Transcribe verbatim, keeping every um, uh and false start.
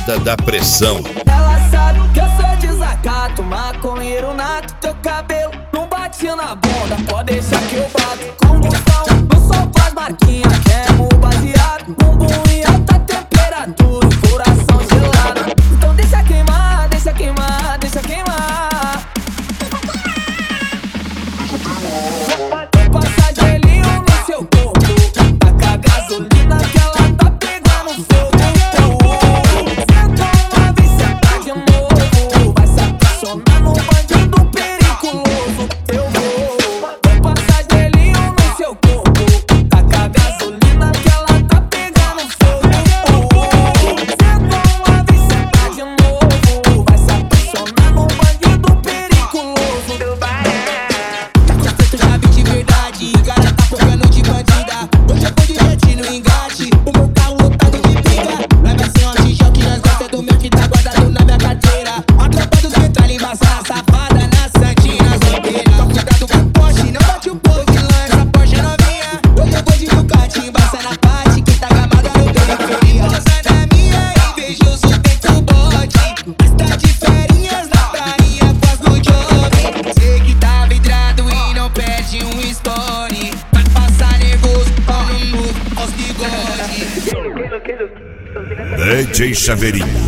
Parada da Pressão. Ela sabe que eu sou desacato, maconheiro nato. Teu cabelo não bate na bunda, pode deixar que eu bato. Combustão, no sol com as marquinhas, queimo baseado. Bumbum em alta temperatura, coração gelado. Então deixa queimar, deixa queimar, deixa queimar. Vou passar gelinho no seu corpo, taca gasolina que ela tá pegando fogo. Senta uma vez, senta de novo, vai se apaixonar num bandido periculoso. Eu vou, vou passar gelinho no seu corpo, taca gasolina que ela tá pegando fogo. Senta uma vez, senta de novo, vai se apaixonar num bandido periculoso. Já vi de verdade, cara tá focando de bandida. Hoje eu tô de jet no engate, o meu carro lotado de briga. Leva sem um tijão que nós gosta do meu que tá guardado na minha carteira. A tropa dos metralha embaça na safada, na santinha, nas ovelhas. Então cuidado com o Porsche, não bate o povo e lança Porsche novinha. Hoje eu vou de Ducati, embaça na parte que tá gamada no periferia. Posa na minha e vejo o sustento bote. Está de ferinhas na praia, faz no job. Sei que tá vidrado e não perde um story. Vai passar nervoso, pau no novo, aos bigodes. D J Chaveirinho.